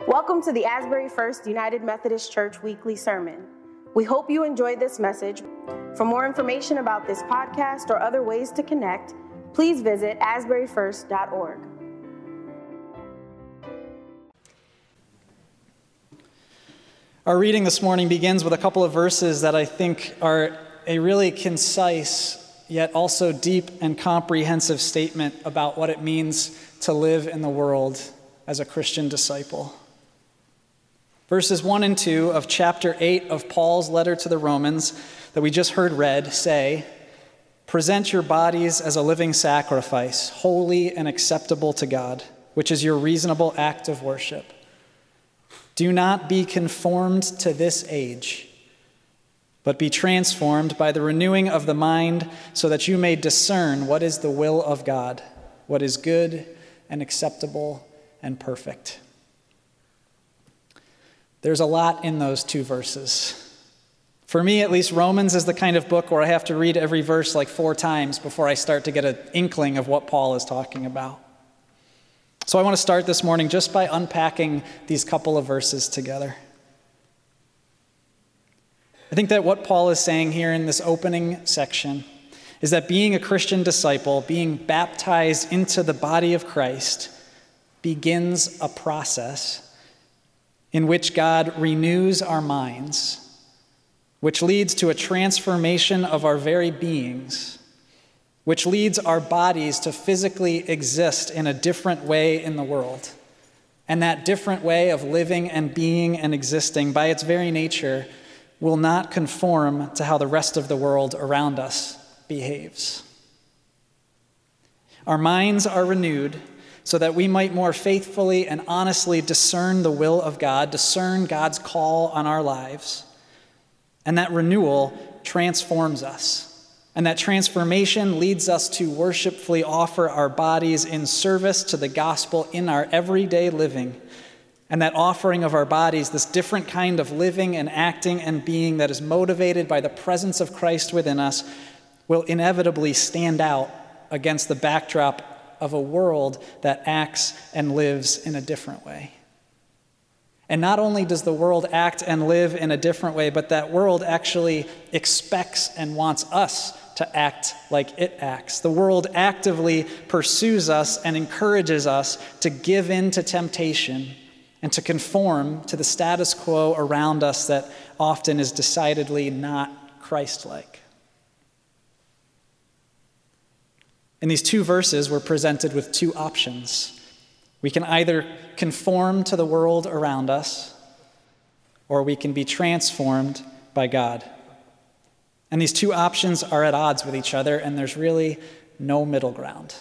Welcome to the Asbury First United Methodist Church Weekly Sermon. We hope you enjoyed this message. For more information about this podcast or other ways to connect, please visit asburyfirst.org. Our reading this morning begins with a couple of verses that I think are a really concise, yet also deep and comprehensive statement about what it means to live in the world as a Christian disciple. Verses 1 and 2 of chapter 8 of Paul's letter to the Romans that we just heard read say, "Present your bodies as a living sacrifice, holy and acceptable to God, which is your reasonable act of worship. Do not be conformed to this age, but be transformed by the renewing of the mind so that you may discern what is the will of God, what is good and acceptable and perfect." There's a lot in those two verses. For me, at least, Romans is the kind of book where I have to read every verse like 4 times before I start to get an inkling of what Paul is talking about. So I want to start this morning just by unpacking these couple of verses together. I think that what Paul is saying here in this opening section is that being a Christian disciple, being baptized into the body of Christ, begins a process in which God renews our minds, which leads to a transformation of our very beings, which leads our bodies to physically exist in a different way in the world. And that different way of living and being and existing, by its very nature, will not conform to how the rest of the world around us behaves. Our minds are renewed so that we might more faithfully and honestly discern the will of God, discern God's call on our lives. And that renewal transforms us. And that transformation leads us to worshipfully offer our bodies in service to the gospel in our everyday living. And that offering of our bodies, this different kind of living and acting and being that is motivated by the presence of Christ within us, will inevitably stand out against the backdrop of a world that acts and lives in a different way. And not only does the world act and live in a different way, but that world actually expects and wants us to act like it acts. The world actively pursues us and encourages us to give in to temptation and to conform to the status quo around us that often is decidedly not Christ-like. In these 2 verses, we're presented with 2 options. We can either conform to the world around us, or we can be transformed by God. And these 2 options are at odds with each other, and there's really no middle ground.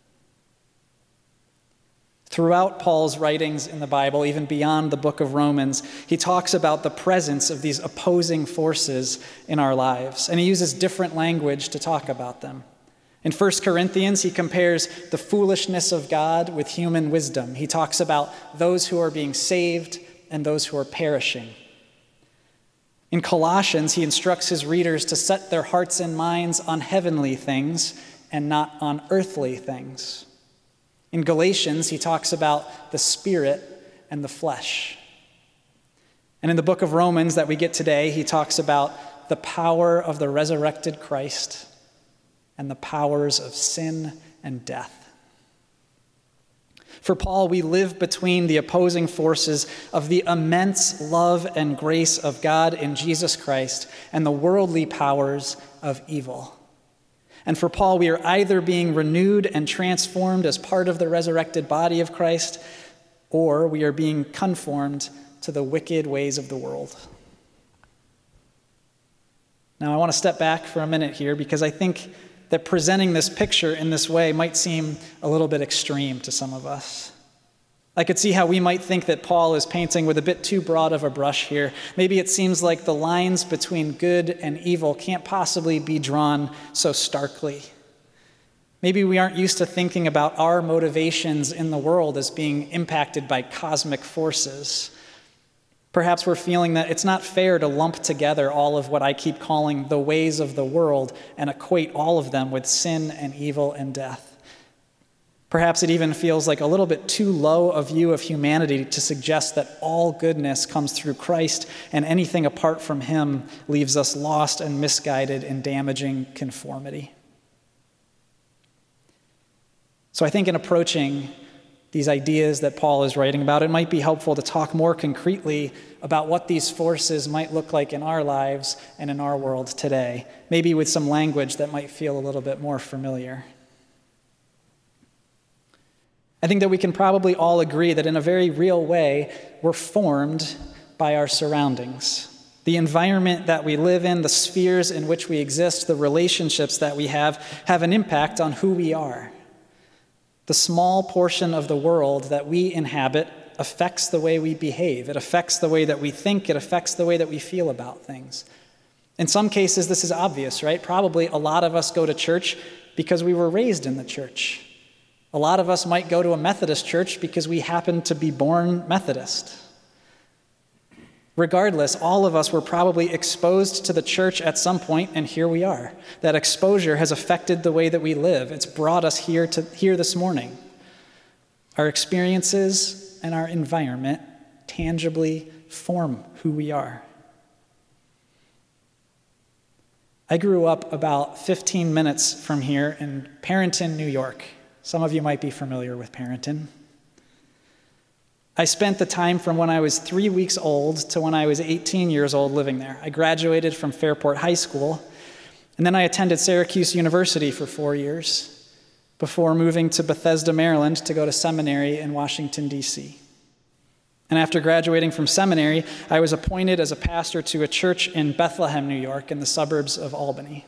Throughout Paul's writings in the Bible, even beyond the book of Romans, he talks about the presence of these opposing forces in our lives, and he uses different language to talk about them. In 1 Corinthians, he compares the foolishness of God with human wisdom. He talks about those who are being saved and those who are perishing. In Colossians, he instructs his readers to set their hearts and minds on heavenly things and not on earthly things. In Galatians, he talks about the spirit and the flesh. And in the book of Romans that we get today, he talks about the power of the resurrected Christ and the powers of sin and death. For Paul, we live between the opposing forces of the immense love and grace of God in Jesus Christ and the worldly powers of evil. And for Paul, we are either being renewed and transformed as part of the resurrected body of Christ, or we are being conformed to the wicked ways of the world. Now, I want to step back for a minute here because I think that presenting this picture in this way might seem a little bit extreme to some of us. I could see how we might think that Paul is painting with a bit too broad of a brush here. Maybe it seems like the lines between good and evil can't possibly be drawn so starkly. Maybe we aren't used to thinking about our motivations in the world as being impacted by cosmic forces. Perhaps we're feeling that it's not fair to lump together all of what I keep calling the ways of the world and equate all of them with sin and evil and death. Perhaps it even feels like a little bit too low a view of humanity to suggest that all goodness comes through Christ and anything apart from him leaves us lost and misguided in damaging conformity. So I think in approaching these ideas that Paul is writing about, it might be helpful to talk more concretely about what these forces might look like in our lives and in our world today, maybe with some language that might feel a little bit more familiar. I think that we can probably all agree that in a very real way, we're formed by our surroundings. The environment that we live in, the spheres in which we exist, the relationships that we have an impact on who we are. The small portion of the world that we inhabit affects the way we behave. It affects the way that we think. It affects the way that we feel about things. In some cases, this is obvious, right? Probably a lot of us go to church because we were raised in the church. A lot of us might go to a Methodist church because we happen to be born Methodist. Regardless, all of us were probably exposed to the church at some point, and here we are. That exposure has affected the way that we live. It's brought us here this morning. Our experiences and our environment tangibly form who we are. I grew up about 15 minutes from here in Parenton, New York. Some of you might be familiar with Parenton. I spent the time from when I was 3 weeks old to when I was 18 years old living there. I graduated from Fairport High School, and then I attended Syracuse University for 4 years before moving to Bethesda, Maryland to go to seminary in Washington, D.C. And after graduating from seminary, I was appointed as a pastor to a church in Bethlehem, New York, in the suburbs of Albany.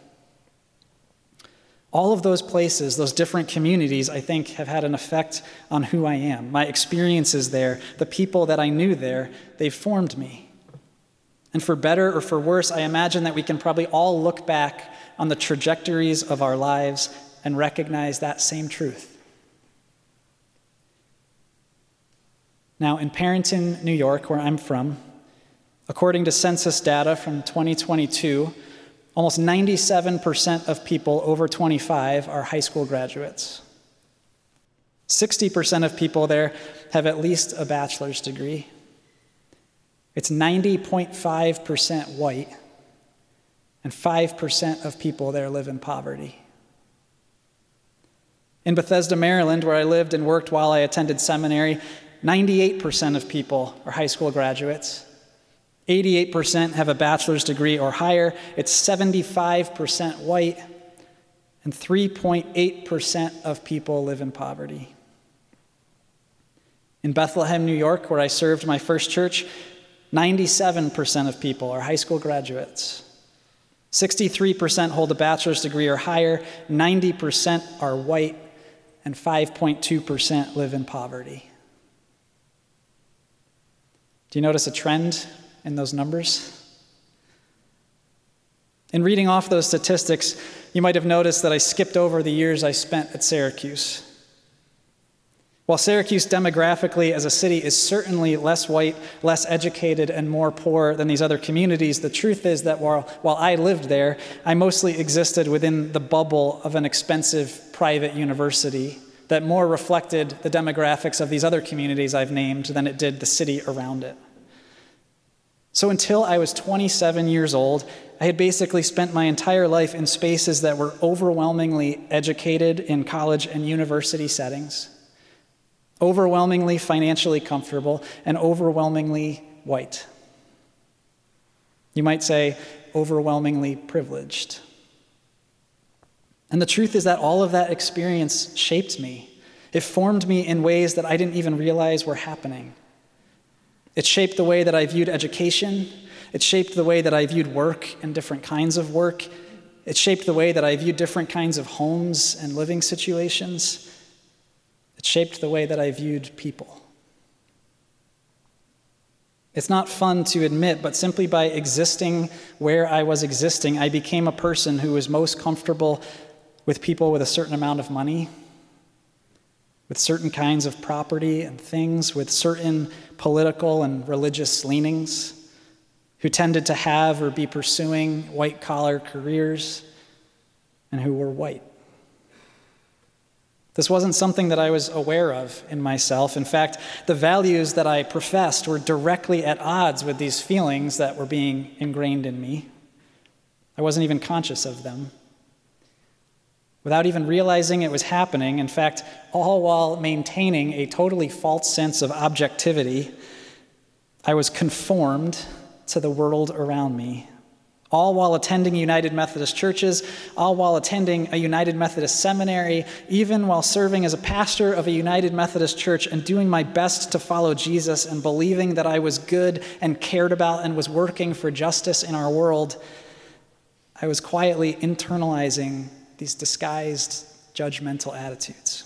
All of those places, those different communities, I think, have had an effect on who I am. My experiences there, the people that I knew there, they've formed me. And for better or for worse, I imagine that we can probably all look back on the trajectories of our lives and recognize that same truth. Now, in Parenton, New York, where I'm from, according to census data from 2022, almost 97% of people over 25 are high school graduates. 60% of people there have at least a bachelor's degree. It's 90.5% white, and 5% of people there live in poverty. In Bethesda, Maryland, where I lived and worked while I attended seminary, 98% of people are high school graduates. 88% have a bachelor's degree or higher. It's 75% white, and 3.8% of people live in poverty. In Bethlehem, New York, where I served my first church, 97% of people are high school graduates. 63% hold a bachelor's degree or higher, 90% are white, and 5.2% live in poverty. Do you notice a trend in those numbers? In reading off those statistics, you might have noticed that I skipped over the years I spent at Syracuse. While Syracuse demographically as a city is certainly less white, less educated, and more poor than these other communities, the truth is that while I lived there, I mostly existed within the bubble of an expensive private university that more reflected the demographics of these other communities I've named than it did the city around it. So until I was 27 years old, I had basically spent my entire life in spaces that were overwhelmingly educated in college and university settings, overwhelmingly financially comfortable, and overwhelmingly white. You might say overwhelmingly privileged. And the truth is that all of that experience shaped me. It formed me in ways that I didn't even realize were happening. It shaped the way that I viewed education. It shaped the way that I viewed work and different kinds of work. It shaped the way that I viewed different kinds of homes and living situations. It shaped the way that I viewed people. It's not fun to admit, but simply by existing where I was existing, I became a person who was most comfortable with people with a certain amount of money, with certain kinds of property and things, with certain political and religious leanings, who tended to have or be pursuing white-collar careers, and who were white. This wasn't something that I was aware of in myself. In fact, the values that I professed were directly at odds with these feelings that were being ingrained in me. I wasn't even conscious of them. Without even realizing it was happening, in fact, all while maintaining a totally false sense of objectivity, I was conformed to the world around me. All while attending United Methodist churches, all while attending a United Methodist seminary, even while serving as a pastor of a United Methodist church and doing my best to follow Jesus and believing that I was good and cared about and was working for justice in our world, I was quietly internalizing these disguised judgmental attitudes.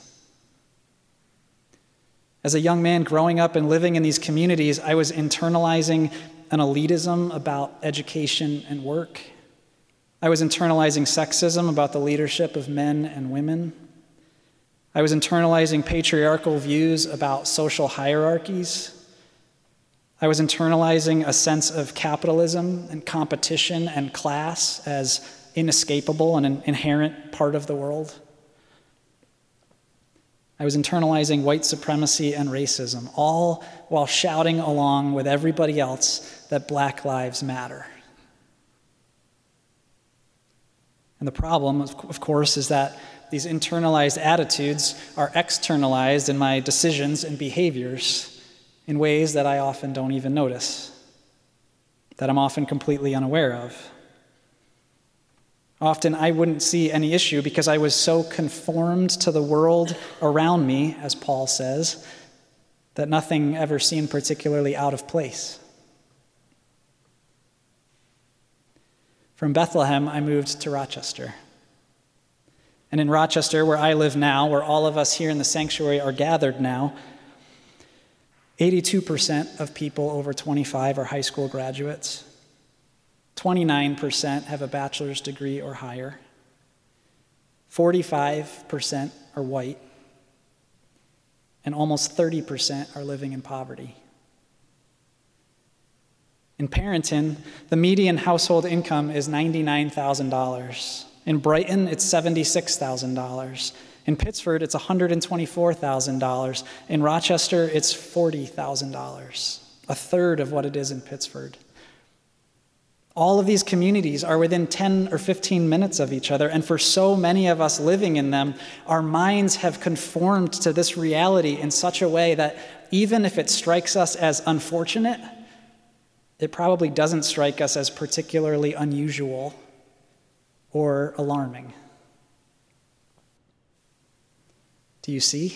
As a young man growing up and living in these communities, I was internalizing an elitism about education and work. I was internalizing sexism about the leadership of men and women. I was internalizing patriarchal views about social hierarchies. I was internalizing a sense of capitalism and competition and class as inescapable and an inherent part of the world. I was internalizing white supremacy and racism, all while shouting along with everybody else that Black lives matter. And the problem, of course, is that these internalized attitudes are externalized in my decisions and behaviors in ways that I often don't even notice, that I'm often completely unaware of. Often I wouldn't see any issue because I was so conformed to the world around me, as Paul says, that nothing ever seemed particularly out of place. From Bethlehem, I moved to Rochester. And in Rochester, where I live now, where all of us here in the sanctuary are gathered now, 82% of people over 25 are high school graduates. 29% have a bachelor's degree or higher. 45% are white. And almost 30% are living in poverty. In Parenton, the median household income is $99,000. In Brighton, it's $76,000. In Pittsford, it's $124,000. In Rochester, it's $40,000, a third of what it is in Pittsford. All of these communities are within 10 or 15 minutes of each other, and for so many of us living in them, our minds have conformed to this reality in such a way that even if it strikes us as unfortunate, it probably doesn't strike us as particularly unusual or alarming. Do you see?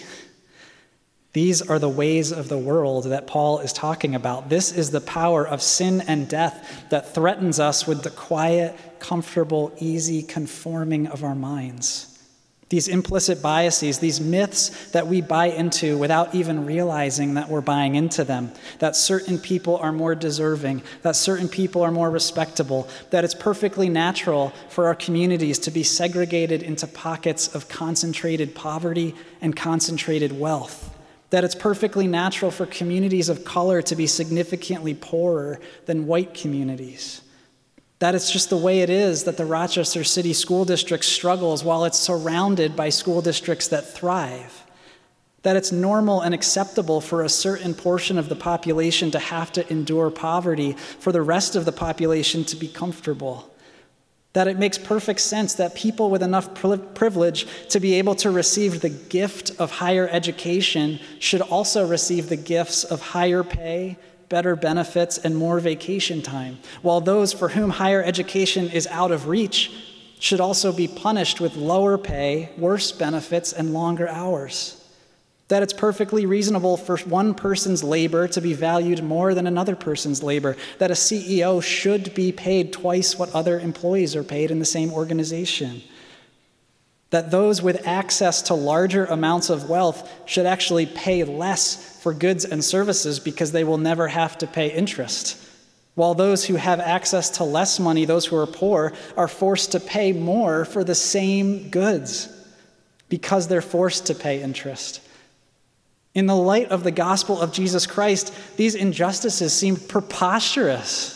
These are the ways of the world that Paul is talking about. This is the power of sin and death that threatens us with the quiet, comfortable, easy conforming of our minds. These implicit biases, these myths that we buy into without even realizing that we're buying into them, that certain people are more deserving, that certain people are more respectable, that it's perfectly natural for our communities to be segregated into pockets of concentrated poverty and concentrated wealth, that it's perfectly natural for communities of color to be significantly poorer than white communities, that it's just the way it is that the Rochester City School District struggles while it's surrounded by school districts that thrive, that it's normal and acceptable for a certain portion of the population to have to endure poverty for the rest of the population to be comfortable, that it makes perfect sense that people with enough privilege to be able to receive the gift of higher education should also receive the gifts of higher pay, better benefits, and more vacation time, while those for whom higher education is out of reach should also be punished with lower pay, worse benefits, and longer hours. That it's perfectly reasonable for one person's labor to be valued more than another person's labor, that a CEO should be paid twice what other employees are paid in the same organization, that those with access to larger amounts of wealth should actually pay less for goods and services because they will never have to pay interest, while those who have access to less money, those who are poor, are forced to pay more for the same goods because they're forced to pay interest. In the light of the gospel of Jesus Christ, these injustices seem preposterous.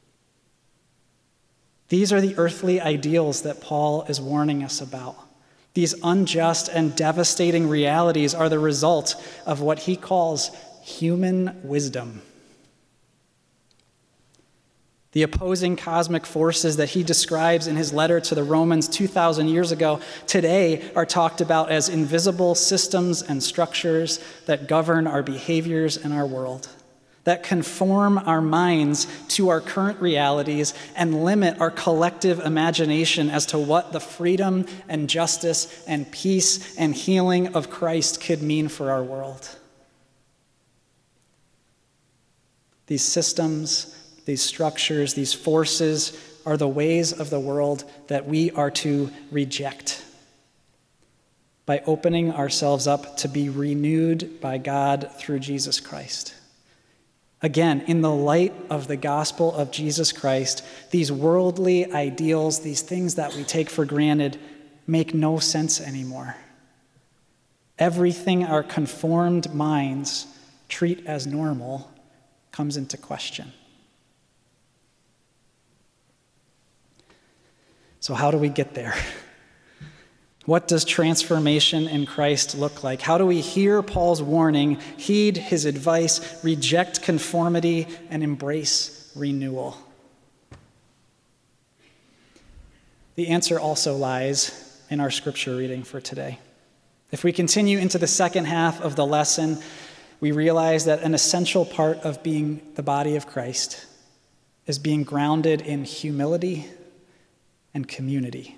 These are the earthly ideals that Paul is warning us about. These unjust and devastating realities are the result of what he calls human wisdom. The opposing cosmic forces that he describes in his letter to the Romans 2,000 years ago today are talked about as invisible systems and structures that govern our behaviors and our world, that conform our minds to our current realities and limit our collective imagination as to what the freedom and justice and peace and healing of Christ could mean for our world. These systems, these structures, these forces are the ways of the world that we are to reject by opening ourselves up to be renewed by God through Jesus Christ. Again, in the light of the gospel of Jesus Christ, these worldly ideals, these things that we take for granted, make no sense anymore. Everything our conformed minds treat as normal comes into question. So how do we get there? What does transformation in Christ look like? How do we hear Paul's warning, heed his advice, reject conformity, and embrace renewal? The answer also lies in our scripture reading for today. If we continue into the second half of the lesson, we realize that an essential part of being the body of Christ is being grounded in humility and community.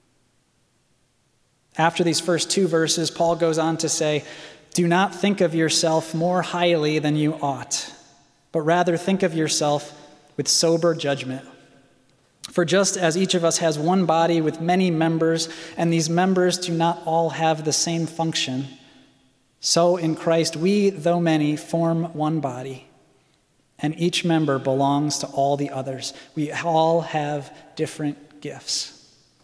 After these first two verses, Paul goes on to say, "Do not think of yourself more highly than you ought, but rather think of yourself with sober judgment. For just as each of us has one body with many members, and these members do not all have the same function, so in Christ we, though many, form one body, and each member belongs to all the others. We all have different gifts.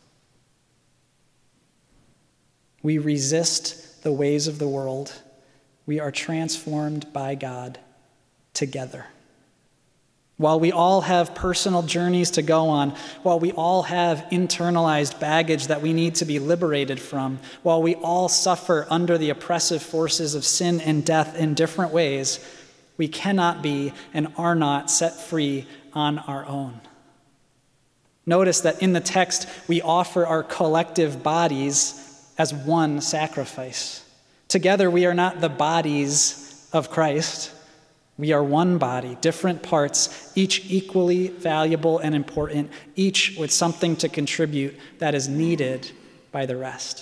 We resist the ways of the world. We are transformed by God together. While we all have personal journeys to go on, while we all have internalized baggage that we need to be liberated from, while we all suffer under the oppressive forces of sin and death in different ways, we cannot be and are not set free on our own. Notice that in the text, we offer our collective bodies as one sacrifice. Together, we are not the bodies of Christ. We are one body, different parts, each equally valuable and important, each with something to contribute that is needed by the rest.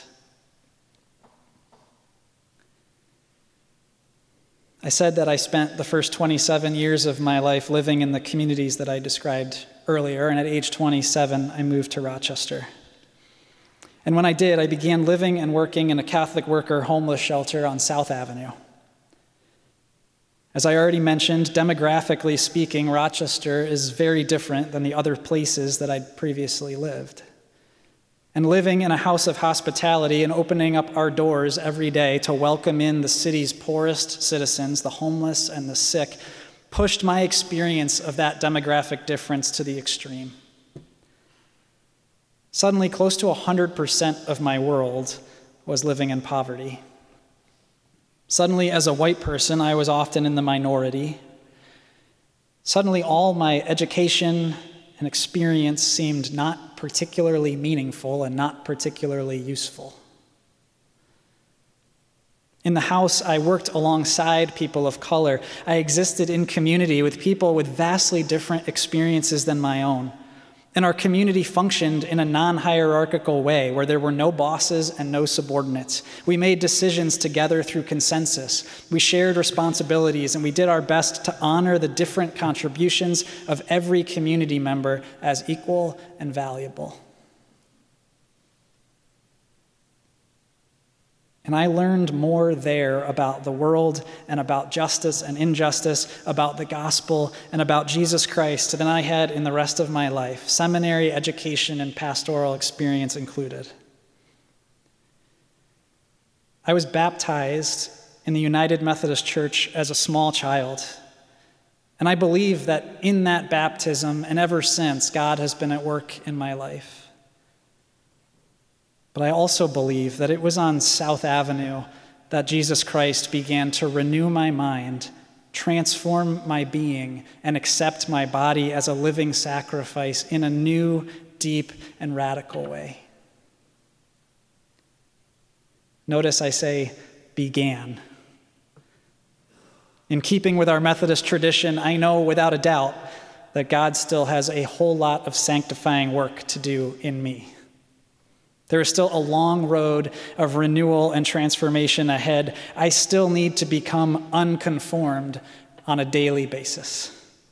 I said that I spent the first 27 years of my life living in the communities that I described earlier, and at age 27, I moved to Rochester. And when I did, I began living and working in a Catholic worker homeless shelter on South Avenue. As I already mentioned, demographically speaking, Rochester is very different than the other places that I'd previously lived. And living in a house of hospitality and opening up our doors every day to welcome in the city's poorest citizens, the homeless and the sick, pushed my experience of that demographic difference to the extreme. Suddenly, close to 100% of my world was living in poverty. Suddenly, as a white person, I was often in the minority. Suddenly, all my education and experience seemed not particularly meaningful and not particularly useful. In the house, I worked alongside people of color. I existed in community with people with vastly different experiences than my own. And our community functioned in a non-hierarchical way where there were no bosses and no subordinates. We made decisions together through consensus. We shared responsibilities, and we did our best to honor the different contributions of every community member as equal and valuable. And I learned more there about the world and about justice and injustice, about the gospel and about Jesus Christ than I had in the rest of my life, seminary, education, and pastoral experience included. I was baptized in the United Methodist Church as a small child, and I believe that in that baptism and ever since, God has been at work in my life. But I also believe that it was on South Avenue that Jesus Christ began to renew my mind, transform my being, and accept my body as a living sacrifice in a new, deep, and radical way. Notice I say began. In keeping with our Methodist tradition, I know without a doubt that God still has a whole lot of sanctifying work to do in me. There is still a long road of renewal and transformation ahead. I still need to become unconformed on a daily basis.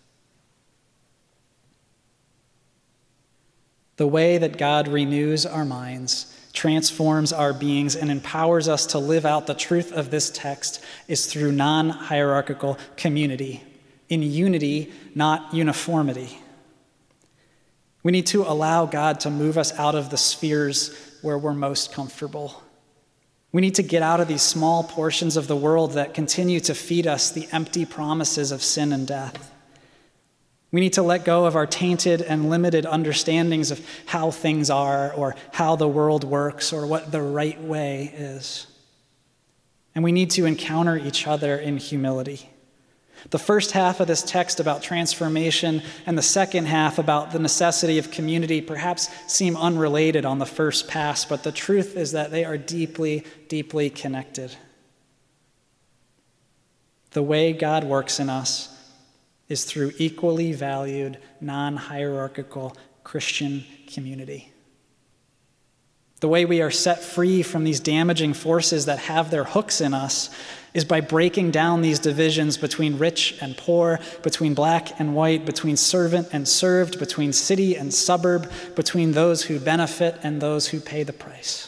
The way that God renews our minds, transforms our beings, and empowers us to live out the truth of this text is through non-hierarchical community, in unity, not uniformity. We need to allow God to move us out of the spheres where we're most comfortable. We need to get out of these small portions of the world that continue to feed us the empty promises of sin and death. We need to let go of our tainted and limited understandings of how things are or how the world works or what the right way is. And we need to encounter each other in humility. The first half of this text about transformation and the second half about the necessity of community perhaps seem unrelated on the first pass, but the truth is that they are deeply, deeply connected. The way God works in us is through equally valued, non-hierarchical Christian community. The way we are set free from these damaging forces that have their hooks in us is by breaking down these divisions between rich and poor, between black and white, between servant and served, between city and suburb, between those who benefit and those who pay the price.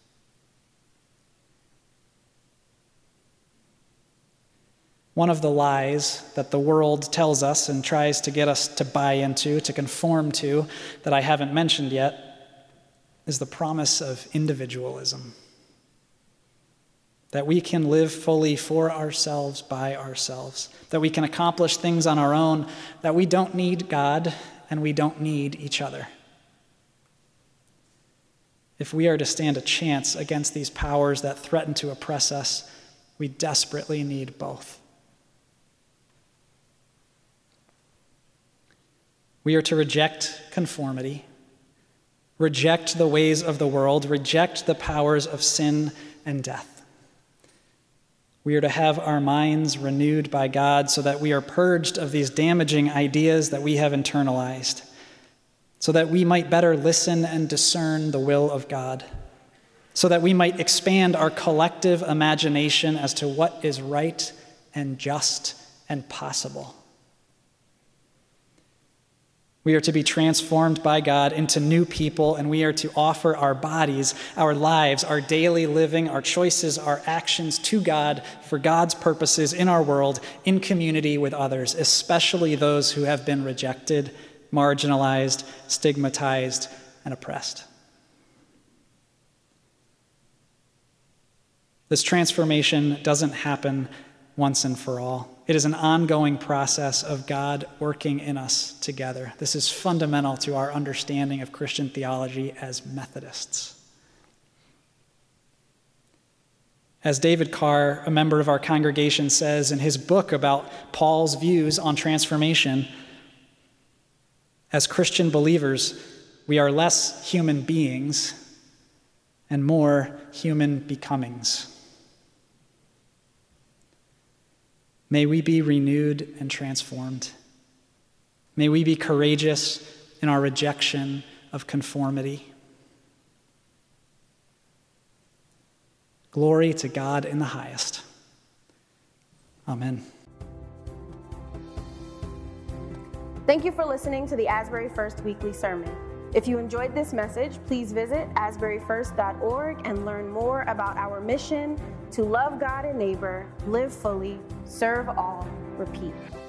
One of the lies that the world tells us and tries to get us to buy into, to conform to, that I haven't mentioned yet, is the promise of individualism. That we can live fully for ourselves, by ourselves. That we can accomplish things on our own. That we don't need God and we don't need each other. If we are to stand a chance against these powers that threaten to oppress us, we desperately need both. We are to reject conformity, reject the ways of the world, reject the powers of sin and death. We are to have our minds renewed by God so that we are purged of these damaging ideas that we have internalized, so that we might better listen and discern the will of God, so that we might expand our collective imagination as to what is right and just and possible. We are to be transformed by God into new people, and we are to offer our bodies, our lives, our daily living, our choices, our actions to God for God's purposes in our world, in community with others, especially those who have been rejected, marginalized, stigmatized, and oppressed. This transformation doesn't happen once and for all. It is an ongoing process of God working in us together. This is fundamental to our understanding of Christian theology as Methodists. As David Carr, a member of our congregation, says in his book about Paul's views on transformation, as Christian believers, we are less human beings and more human becomings. May we be renewed and transformed. May we be courageous in our rejection of conformity. Glory to God in the highest. Amen. Thank you for listening to the Asbury First Weekly Sermon. If you enjoyed this message, please visit asburyfirst.org and learn more about our mission to love God and neighbor, live fully, serve all, repeat.